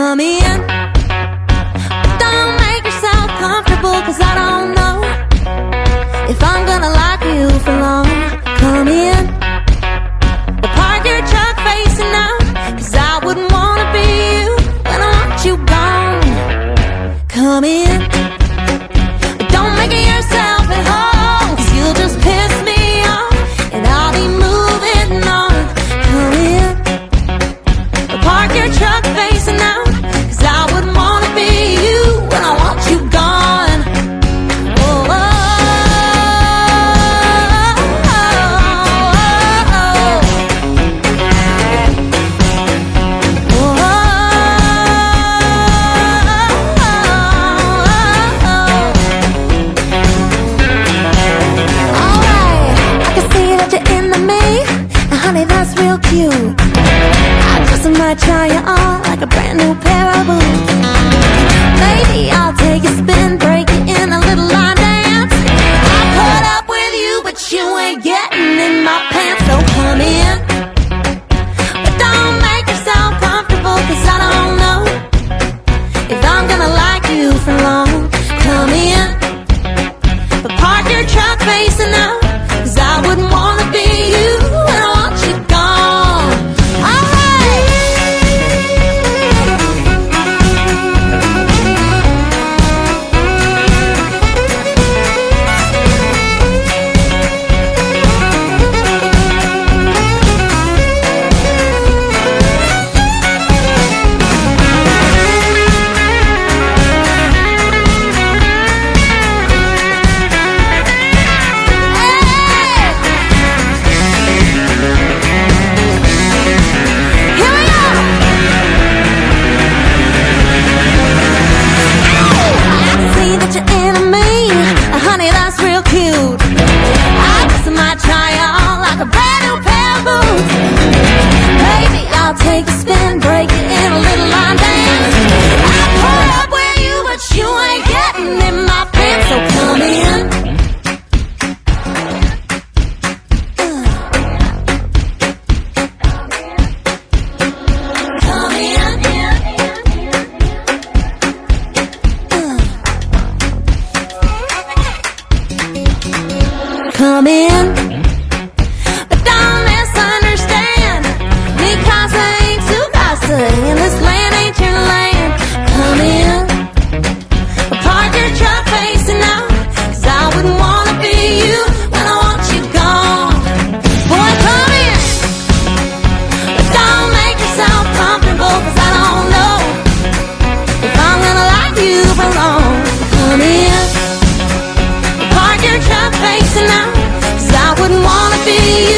Come in. Don't make yourself comfortable, 'cause I don't know if I'm gonna like you for long. Come in. But park your truck facing out, 'cause I wouldn't wanna be you when I want you gone. Come in. But don't make it yourself at home, 'cause you'll just piss me off and I'll be moving on. Come in. But park your truck facing out, 'cause I wouldn't wanna be you when I want you gone. Oh, oh, that's real cute. I just might try you on like a brand new pair of boots. Maybe I'll take a spin, break it in a little line dance. I'll put up with you, but you ain't getting in my pants. So come in. But don't make yourself comfortable, 'cause I don't know if I'm gonna like you for long. Come in. But park your truck facing out, 'cause I wouldn't wanna be you when I want you gone. All right. Take a spin, break it in a little line dance. I'll put up with you, but you ain't getting in my pants. So come in. Come in. Come in. But don't misunderstand, because I ain't too gossy, and this land ain't your land. Come in. Park your truck facing out, 'cause I wouldn't wanna be you when I want you gone. Boy, come in. But don't make yourself comfortable, 'cause I don't know if I'm gonna like you for long. Come in. Park your truck facing out, 'cause I wouldn't wanna be you